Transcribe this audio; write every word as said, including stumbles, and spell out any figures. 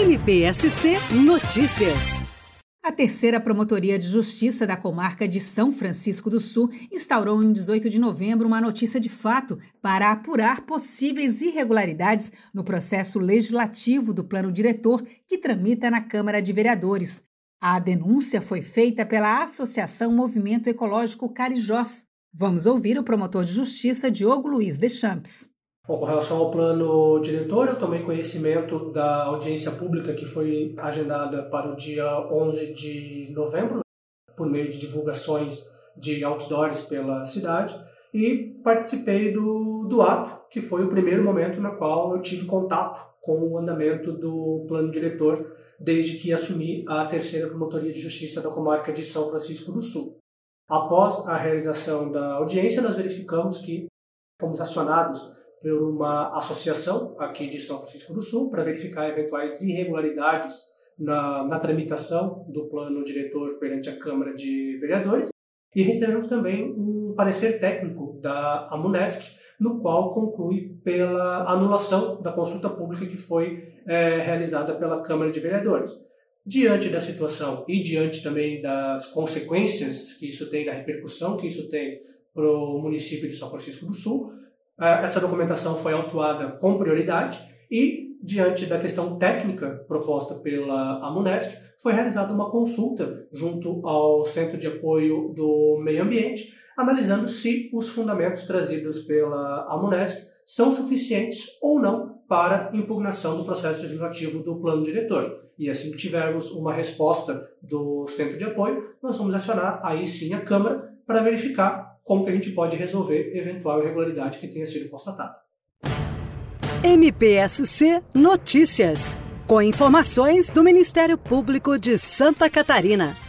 M P S C Notícias. A terceira Promotoria de Justiça da Comarca de São Francisco do Sul instaurou em dezoito de novembro uma notícia de fato para apurar possíveis irregularidades no processo legislativo do Plano Diretor que tramita na Câmara de Vereadores. A denúncia foi feita pela Associação Movimento Ecológico Carijós. Vamos ouvir o promotor de justiça Diogo Luiz Deschamps. Bom, com relação ao plano diretor, eu tomei conhecimento da audiência pública que foi agendada para o dia onze de novembro, por meio de divulgações de outdoors pela cidade, e participei do, do ato, que foi o primeiro momento na qual eu tive contato com o andamento do plano diretor, desde que assumi a terceira Promotoria de Justiça da Comarca de São Francisco do Sul. Após a realização da audiência, nós verificamos que fomos acionados por uma associação aqui de São Francisco do Sul para verificar eventuais irregularidades na, na tramitação do plano diretor perante a Câmara de Vereadores, e recebemos também um parecer técnico da Amunesc, no qual conclui pela anulação da consulta pública que foi é, realizada pela Câmara de Vereadores. Diante da situação e diante também das consequências que isso tem, da repercussão que isso tem para o município de São Francisco do Sul, essa documentação foi autuada com prioridade e, diante da questão técnica proposta pela Amunesc, foi realizada uma consulta junto ao Centro de Apoio do Meio Ambiente, analisando se os fundamentos trazidos pela Amunesc são suficientes ou não para impugnação do processo legislativo do plano diretor. E assim que tivermos uma resposta do Centro de Apoio, nós vamos acionar aí sim a Câmara para verificar como que a gente pode resolver eventual irregularidade que tenha sido constatada. M P S C Notícias, com informações do Ministério Público de Santa Catarina.